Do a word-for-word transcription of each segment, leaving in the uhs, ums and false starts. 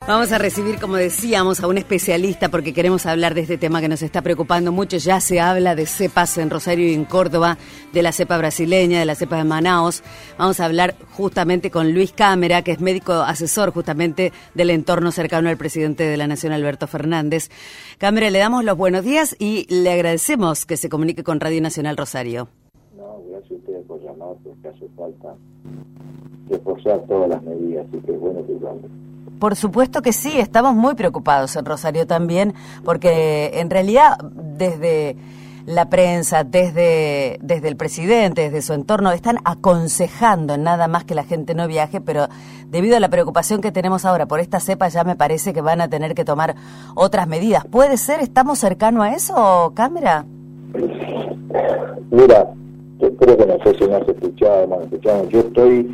Vamos a recibir, como decíamos, a un especialista porque queremos hablar de este tema que nos está preocupando mucho. Ya se habla de cepas en Rosario y en Córdoba, de la cepa brasileña, de la cepa de Manaos. Vamos a hablar justamente con Luis Cámara, que es médico asesor justamente del entorno cercano al presidente de la Nación, Alberto Fernández. Cámara, le damos los buenos días y le agradecemos que se comunique con Radio Nacional Rosario. No, gracias a ustedes por llamar, porque hace falta reforzar todas las medidas, así que es bueno que llamen. Por supuesto que sí, estamos muy preocupados en Rosario también, porque en realidad desde la prensa, desde, desde el presidente, desde su entorno, están aconsejando nada más que la gente no viaje, pero debido a la preocupación que tenemos ahora por esta cepa, ya me parece que van a tener que tomar otras medidas. ¿Puede ser? ¿Estamos cercanos a eso, Cámara? Mira, yo creo que no sé si me has escuchado, me has escuchado. Yo estoy...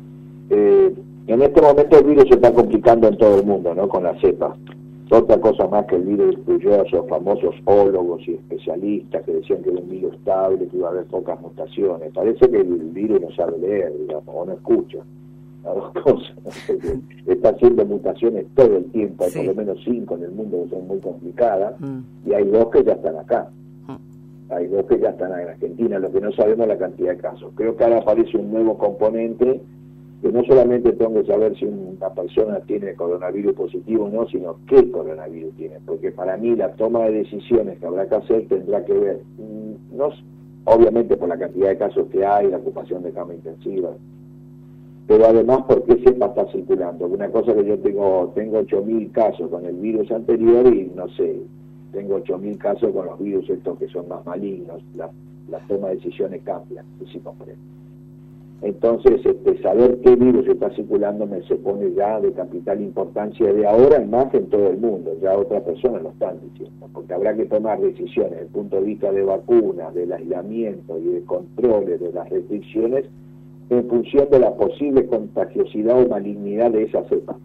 Eh, en este momento el virus se está complicando en todo el mundo, ¿no? Con la cepa. Otra cosa más que el virus incluyó a esos famosos ólogos y especialistas que decían que era un virus estable, que iba a haber pocas mutaciones. Parece que el virus no sabe leer, digamos, o no escucha. Las dos cosas. Está haciendo mutaciones todo el tiempo, hay sí. por lo menos cinco en el mundo que son muy complicadas, mm. y hay dos que ya están acá. Mm. Hay dos que ya están en Argentina, lo que no sabemos es la cantidad de casos. Creo que ahora aparece un nuevo componente que no solamente tengo que saber si una persona tiene coronavirus positivo o no, sino qué coronavirus tiene, porque para mí la toma de decisiones que habrá que hacer tendrá que ver, no obviamente por la cantidad de casos que hay, la ocupación de cama intensiva, pero además por qué cepa está circulando. Una cosa que yo tengo tengo ocho mil casos con el virus anterior y no sé, tengo ocho mil casos con los virus estos que son más malignos, la, la toma de decisiones cambia, si comprendo. Entonces, este, saber qué virus está circulando me se pone ya de capital importancia de ahora en más en todo el mundo. Ya otras personas lo están diciendo, porque habrá que tomar decisiones desde el punto de vista de vacunas, del aislamiento y de controles de las restricciones en función de la posible contagiosidad o malignidad de esa cepa.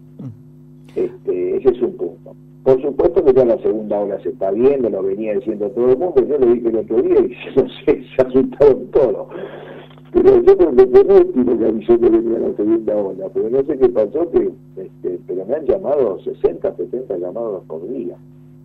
Este, ese es un punto. Por supuesto que ya la segunda ola se está viendo, lo venía diciendo todo el mundo, yo lo dije el otro día y no sé, se asustaron todos. Pero yo creo que fue último que avisó que venía la segunda ola, pero no sé qué pasó, que este, pero me han llamado sesenta, setenta llamados por día.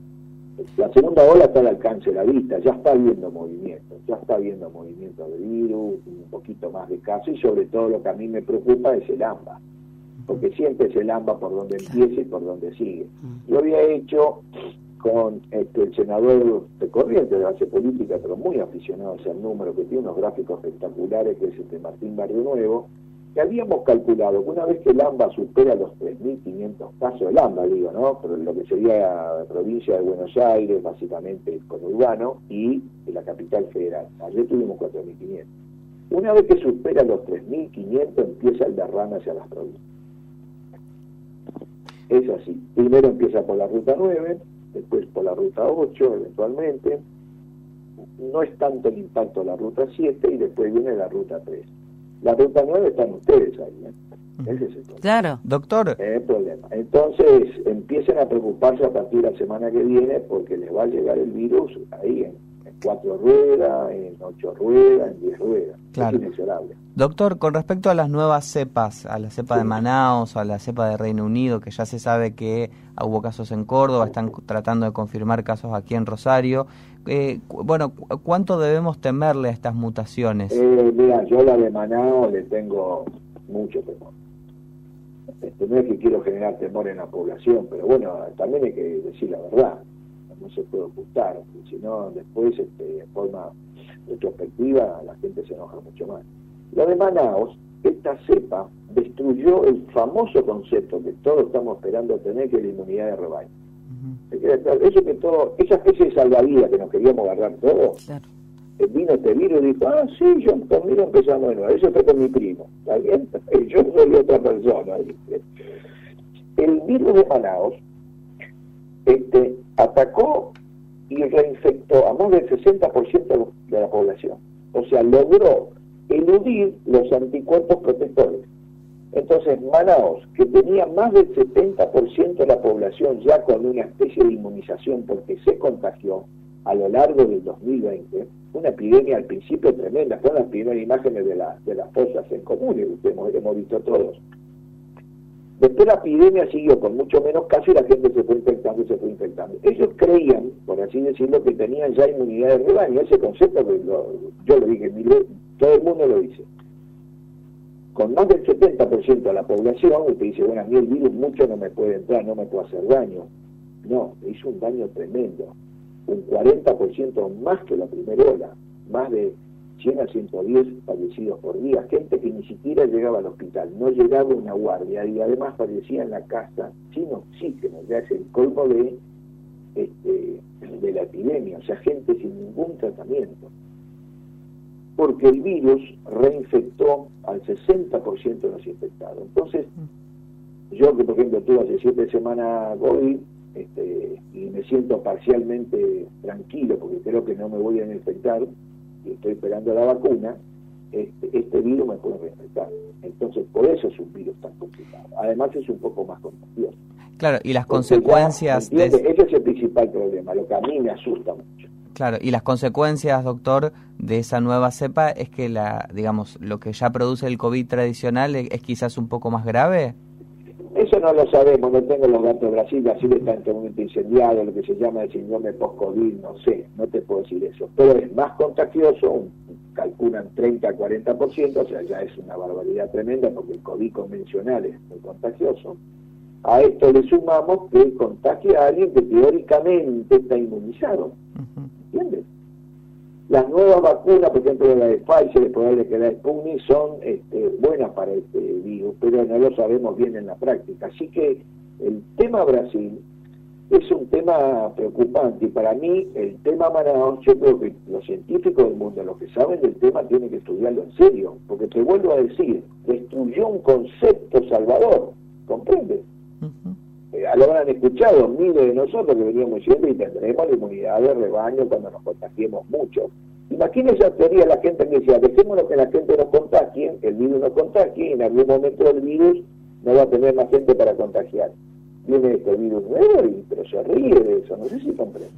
La segunda ola está al alcance de la vista, ya está habiendo movimiento, ya está habiendo movimiento de virus, un poquito más de casos, y sobre todo lo que a mí me preocupa es el AMBA, porque siempre es el AMBA por donde empieza y por donde sigue. Yo había hecho con este, el senador de corriente de base política, pero muy aficionado hacia el número, que tiene unos gráficos espectaculares, que es este Martín Barrio Nuevo, que habíamos calculado que una vez que el AMBA supera los tres mil quinientos casos, el AMBA digo, ¿no? Pero lo que sería la provincia de Buenos Aires, básicamente el conurbano, y la capital federal. Ayer tuvimos cuatro mil quinientos. Una vez que supera los tres mil quinientos, empieza el derrame hacia las provincias. Es así. Primero empieza por la ruta nueve, después por la ruta ocho eventualmente, no es tanto el impacto de la ruta siete y después viene la ruta tres. La ruta nueve están ustedes ahí, ¿eh? Ese es el problema. Claro. Doctor. Es el problema. Entonces empiecen a preocuparse a partir de la semana que viene porque les va a llegar el virus ahí en, en cuatro ruedas, en ocho ruedas, en diez ruedas. Claro. Es inexorable. Doctor, con respecto a las nuevas cepas, a la cepa sí. de Manaos, a la cepa de Reino Unido, que ya se sabe que hubo casos en Córdoba, están tratando de confirmar casos aquí en Rosario, eh, cu bueno, cu ¿cuánto debemos temerle a estas mutaciones? Eh, mira, yo la de Manaos le tengo mucho temor. Este, no es que quiero generar temor en la población, pero bueno, también hay que decir la verdad, no se puede ocultar, porque si no, después, este, de forma retrospectiva, la gente se enoja mucho más. Lo de Manaos, esta cepa destruyó el famoso concepto que todos estamos esperando tener, que es la inmunidad de rebaño. Uh-huh. Eso que todo, esa especie de salvavidas que nos queríamos agarrar todos, claro. Vino este virus y dijo, ah, sí, yo conmigo empezamos de nuevo, eso fue con mi primo, ¿está bien? Yo soy otra persona. ¿Viste? El virus de Manaos este, atacó y reinfectó a más del sesenta por ciento de la población. O sea, logró eludir los anticuerpos protectores. Entonces, Manaos, que tenía más del setenta por ciento de la población ya con una especie de inmunización porque se contagió a lo largo del dos mil veinte, una epidemia al principio tremenda, fueron las primeras imágenes de, la, de las fosas en comunes, que hemos, hemos visto todos. Después la epidemia siguió con mucho menos casos y la gente se fue infectando y se fue infectando. Ellos creían, por así decirlo, que tenían ya inmunidad de rebaño. Ese concepto que lo, yo lo dije, todo el mundo lo dice. Con más del setenta por ciento de la población, usted dice, bueno, a mí el virus mucho no me puede entrar, no me puede hacer daño. No, hizo un daño tremendo. Un cuarenta por ciento más que la primera ola. Más de cien a ciento diez fallecidos por día, gente que ni siquiera llegaba al hospital, no llegaba una guardia y además fallecía en la casa sin oxígeno, ya es el colmo de, este, de la epidemia, o sea, gente sin ningún tratamiento. Porque el virus reinfectó al sesenta por ciento de los infectados. Entonces, yo que por ejemplo tuve hace siete semanas COVID, este, y me siento parcialmente tranquilo porque creo que no me voy a infectar, y estoy esperando la vacuna, este, este virus me puede reinfectar. Entonces, por eso es un virus tan complicado. Además, es un poco más contagioso. Claro, y las Porque consecuencias... ya, de... Ese es el principal problema, lo que a mí me asusta mucho. Claro, y las consecuencias, doctor, de esa nueva cepa es que, la, digamos, lo que ya produce el COVID tradicional es, es quizás un poco más grave. Eso no lo sabemos, no tengo los datos de Brasil, Brasil está en este momento incendiado, lo que se llama el síndrome post-COVID, no sé, no te puedo decir eso, pero es más contagioso, un, calculan treinta a cuarenta por ciento, o sea, ya es una barbaridad tremenda porque el COVID convencional es muy contagioso. A esto le sumamos que contagia a alguien que teóricamente está inmunizado, ¿entiendes? Las nuevas vacunas, por ejemplo la de Pfizer, es probable que la de Sputnik, son este, buenas para este virus, pero no lo sabemos bien en la práctica. Así que el tema Brasil es un tema preocupante y para mí el tema Manaus, yo creo que los científicos del mundo, los que saben del tema, tienen que estudiarlo en serio, porque te vuelvo a decir, destruyó un concepto salvador, ¿comprendes? Uh-huh. Eh, lo habrán escuchado miles de nosotros que veníamos diciendo y tendremos la inmunidad de rebaño cuando nos contagiemos mucho. Imagínense esa teoría la gente que decía, dejémonos que la gente nos contagie, el virus nos contagie y en algún momento el virus no va a tener más gente para contagiar. Viene este virus nuevo, y, pero se ríe de eso, no sé si comprende.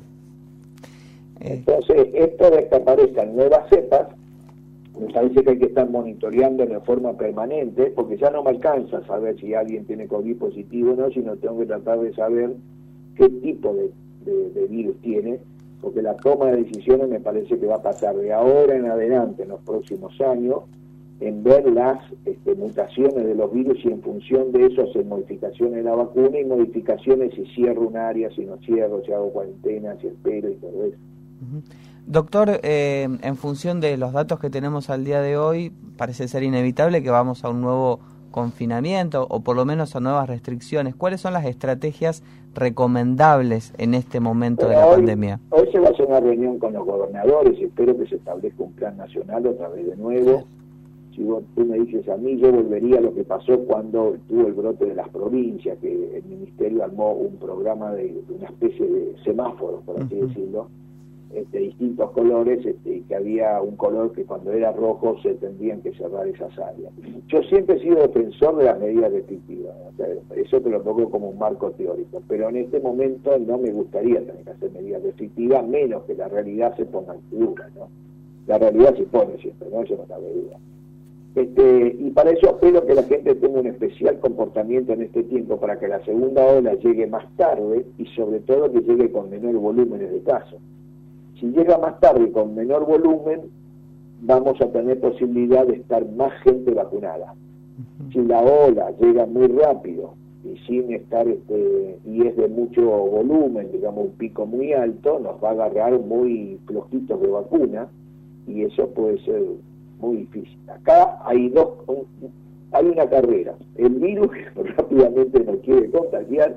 Eh. Entonces, esto de que aparezcan nuevas cepas, me parece que hay que estar monitoreando de forma permanente, porque ya no me alcanza saber si alguien tiene COVID positivo o no, sino tengo que tratar de saber qué tipo de, de, de virus tiene, porque la toma de decisiones me parece que va a pasar de ahora en adelante, en los próximos años, en ver las este, mutaciones de los virus y en función de eso hacer modificaciones de la vacuna y modificaciones si cierro un área, si no cierro, si hago cuarentena, si espero y todo eso. Uh-huh. Doctor, eh, en función de los datos que tenemos al día de hoy, parece ser inevitable que vamos a un nuevo confinamiento o por lo menos a nuevas restricciones. ¿Cuáles son las estrategias recomendables en este momento Pero de la hoy, pandemia? Hoy se va a hacer una reunión con los gobernadores y espero que se establezca un plan nacional otra vez de nuevo. Si vos, tú me dices a mí, yo volvería a lo que pasó cuando tuvo el brote de las provincias, que el ministerio armó un programa de, de una especie de semáforo, por así uh-huh. decirlo, de distintos colores, este, y que había un color que cuando era rojo se tendrían que cerrar esas áreas. Yo siempre he sido defensor de las medidas restrictivas, o sea, eso te lo pongo como un marco teórico, pero en este momento no me gustaría tener que hacer medidas restrictivas, menos que la realidad se ponga en duda, ¿no? La realidad se pone siempre, ¿no? Eso no cabe duda. Este, y para eso espero que la gente tenga un especial comportamiento en este tiempo, para que la segunda ola llegue más tarde y sobre todo que llegue con menor volúmenes de casos. Si llega más tarde con menor volumen, vamos a tener posibilidad de estar más gente vacunada. Uh-huh. Si la ola llega muy rápido y sin estar este, y es de mucho volumen, digamos un pico muy alto, nos va a agarrar muy flojitos de vacuna y eso puede ser muy difícil. Acá hay dos, un, hay una carrera. El virus rápidamente nos quiere contagiar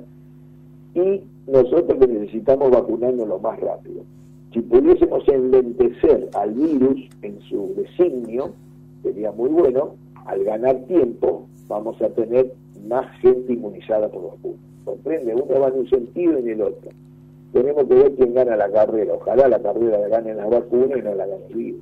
y nosotros que necesitamos vacunarnos lo más rápido. Si pudiésemos enlentecer al virus en su designio, sería muy bueno. Al ganar tiempo, vamos a tener más gente inmunizada por vacuna. ¿Comprende? Uno va en un sentido y en el otro. Tenemos que ver quién gana la carrera. Ojalá la carrera la gane la vacuna y no la gane el virus.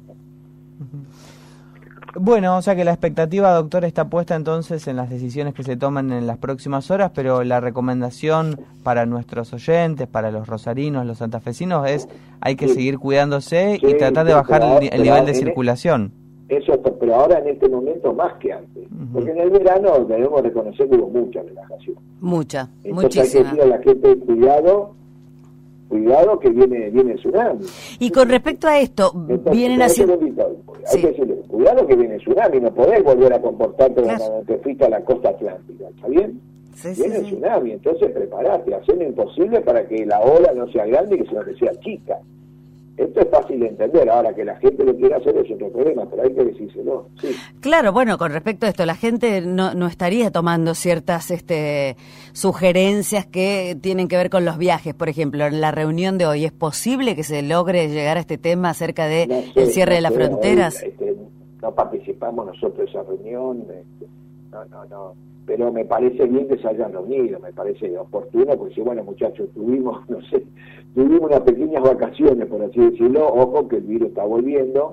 Bueno, o sea que la expectativa, doctor, está puesta entonces en las decisiones que se toman en las próximas horas, pero la recomendación para nuestros oyentes, para los rosarinos, los santafesinos, es hay que sí. seguir cuidándose sí, y tratar de bajar claro, el, el nivel de circulación. Eso, pero ahora en este momento más que antes. Uh-huh. Porque en el verano debemos reconocer que hubo mucha relajación. Mucha, Entonces muchísima. hay que decir a la gente, cuidado, cuidado que viene viene el tsunami. Y con respecto a esto, Entonces, vienen haciendo... Hay sí. que decirle, cuidado que viene el tsunami, no podés volver a comportarte claro. cuando te fuiste a la costa atlántica, ¿está bien? Sí, viene sí, el sí. tsunami, entonces prepárate, hacé lo imposible para que la ola no sea grande y sino que sea chica. Esto es fácil de entender, ahora que la gente lo quiera hacer es otro problema, pero hay que decírselo. Sí. Claro, bueno, con respecto a esto, la gente no, no estaría tomando ciertas este, sugerencias que tienen que ver con los viajes. Por ejemplo, en la reunión de hoy, ¿es posible que se logre llegar a este tema acerca de no sé, el cierre no de las sé, fronteras? Hoy, este, no participamos nosotros de esa reunión, este, no, no, no. Pero me parece bien que se hayan reunido, me parece oportuno, porque si, bueno, muchachos, tuvimos, no sé, tuvimos unas pequeñas vacaciones, por así decirlo, ojo que el virus está volviendo,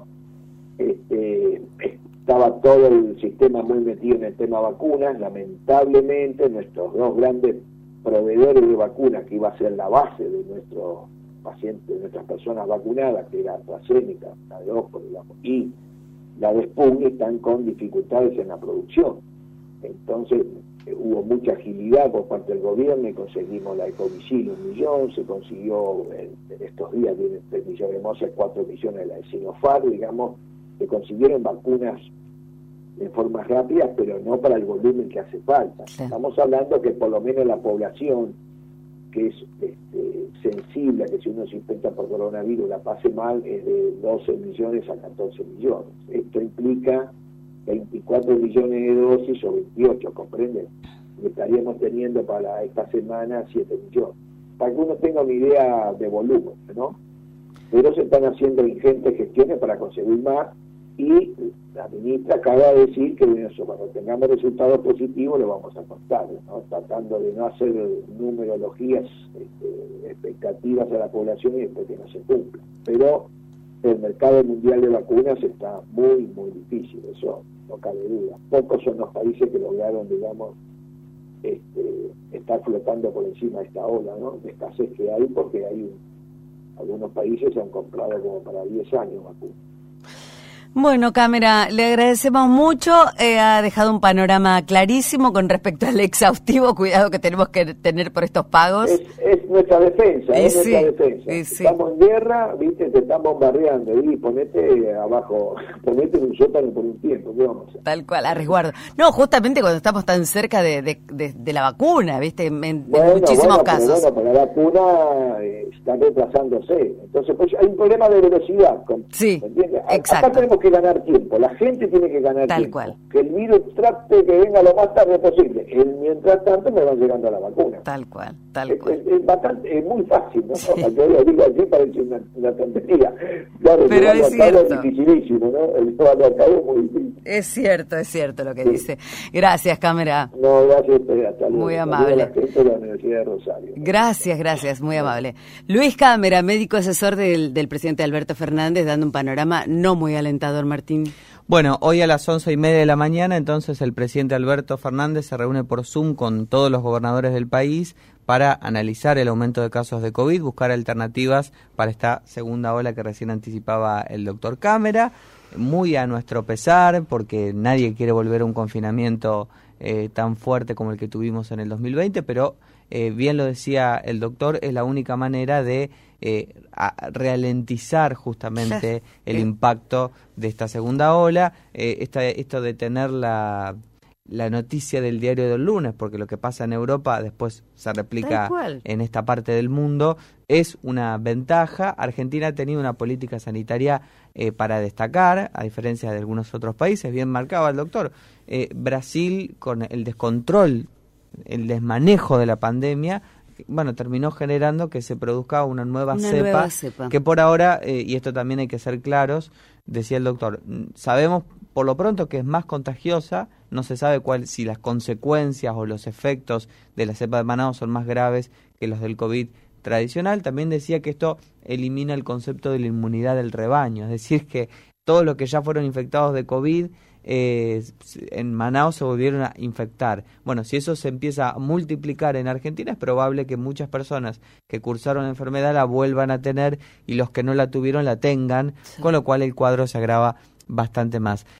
este, estaba todo el sistema muy metido en el tema vacunas, lamentablemente nuestros dos grandes proveedores de vacunas, que iba a ser la base de nuestros pacientes, de nuestras personas vacunadas, que era AstraZeneca, la de Ojo, digamos, y la de Sputnik, están con dificultades en la producción. Entonces eh, hubo mucha agilidad por parte del gobierno y conseguimos la Ecovicil un millón, se consiguió en, en estos días tiene tres millones de Mosas, cuatro millones de la de Sinopharm, digamos, se consiguieron vacunas de forma rápida, pero no para el volumen que hace falta. Sí. Estamos hablando que por lo menos la población que es este, sensible a que si uno se infecta por coronavirus la pase mal es de doce millones a catorce millones. Esto implica veinticuatro millones de dosis o veintiocho, ¿comprenden? Y estaríamos teniendo para esta semana siete millones. Para que uno tenga una idea de volumen, ¿no? Pero se están haciendo ingentes gestiones para conseguir más y la ministra acaba de decir que bueno, eso, cuando tengamos resultados positivos lo vamos a contar, ¿no? Tratando de no hacer numerologías, este, expectativas a la población y después que no se cumpla. Pero el mercado mundial de vacunas está muy, muy difícil, eso no cabe duda. Pocos son los países que lograron, digamos, este, estar flotando por encima de esta ola, ¿no? De escasez que hay, porque hay un, algunos países han comprado como para diez años vacunas. Bueno, Cámara, le agradecemos mucho, eh, ha dejado un panorama clarísimo con respecto al exhaustivo cuidado que tenemos que tener por estos pagos. Es, es nuestra defensa, y es sí, nuestra defensa. y sí. Estamos en guerra, viste, te están bombardeando y ponete abajo, ponete en un sótano por un tiempo, ¿qué vamos a hacer? Tal cual, a resguardo. No, justamente cuando estamos tan cerca de, de, de, de la vacuna, viste, en, en bueno, muchísimos bueno, casos. Pero bueno, pero la vacuna eh, está retrasándose, entonces pues hay un problema de velocidad. Sí, ¿entiendes? exacto. Acá tenemos que ganar tiempo, la gente tiene que ganar Tal tiempo. cual. Que el virus trate que venga lo más tarde posible. El, mientras tanto me van llegando a la vacuna. Tal cual, tal es, cual. Es, es, bastante, es muy fácil, ¿no? Yo lo digo así, parece una, una tontería. Claro, pero es cierto. Es dificilísimo, ¿no? El llevarlo a cabo es muy difícil. Es cierto, es cierto lo que sí. dice. Gracias, Cámara. No, gracias, hasta luego. Muy amable. La gente de la Universidad de Rosario. Gracias, gracias, muy amable. Luis Cámara, médico asesor del, del presidente Alberto Fernández, dando un panorama no muy alentador, Martín. Bueno, hoy a las once y media de la mañana, entonces, el presidente Alberto Fernández se reúne por Zoom con todos los gobernadores del país para analizar el aumento de casos de COVID, buscar alternativas para esta segunda ola que recién anticipaba el doctor Cámara, muy a nuestro pesar, porque nadie quiere volver a un confinamiento eh, tan fuerte como el que tuvimos en el dos mil veinte, pero eh, bien lo decía el doctor, es la única manera de eh, a ralentizar justamente el impacto de esta segunda ola, eh, esta, esto de tener la, la noticia del diario del lunes, porque lo que pasa en Europa después se replica en esta parte del mundo, es una ventaja. Argentina ha tenido una política sanitaria eh, para destacar, a diferencia de algunos otros países, bien marcaba el doctor. Eh, Brasil, con el descontrol, el desmanejo de la pandemia, bueno, terminó generando que se produzca una nueva, una cepa, nueva cepa, que por ahora, eh, y esto también hay que ser claros, decía el doctor, sabemos por lo pronto que es más contagiosa, no se sabe cuál, si las consecuencias o los efectos de la cepa de Manaus son más graves que los del COVID tradicional. También decía que esto elimina el concepto de la inmunidad del rebaño, es decir, que todos los que ya fueron infectados de COVID Eh, en Manaus se volvieron a infectar. Bueno, si eso se empieza a multiplicar en Argentina, es probable que muchas personas que cursaron la enfermedad la vuelvan a tener y los que no la tuvieron la tengan, sí. Con lo cual el cuadro se agrava bastante más.